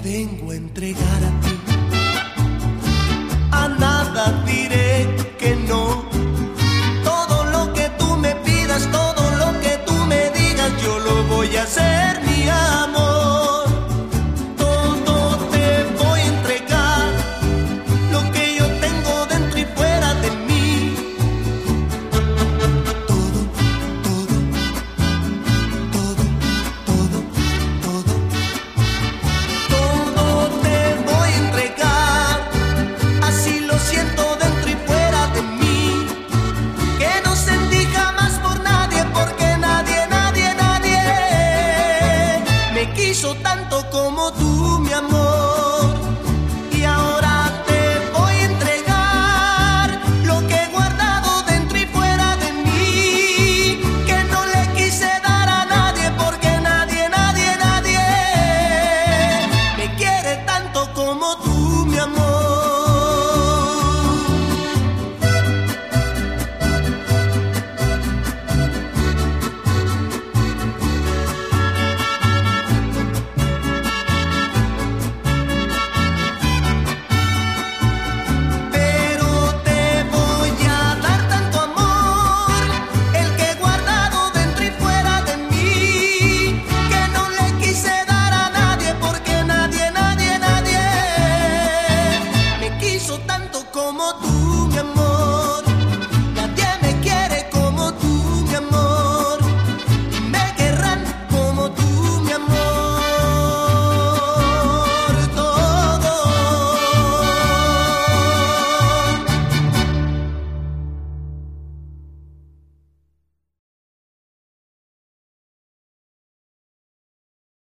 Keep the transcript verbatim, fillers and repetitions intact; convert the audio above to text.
vengo a entregar a ti. A nada diré que no. Todo lo que tú me pidas, todo lo que tú me digas, yo lo voy a hacer, mi amor. Todo te voy a entregar, lo que yo tengo dentro y fuera de mí. Todo, todo, todo, todo, todo. Todo te voy a entregar, así lo siento dentro y fuera de mí. Que no sentí jamás por nadie, porque nadie, nadie, nadie me quiso tanto como tú, mi amor.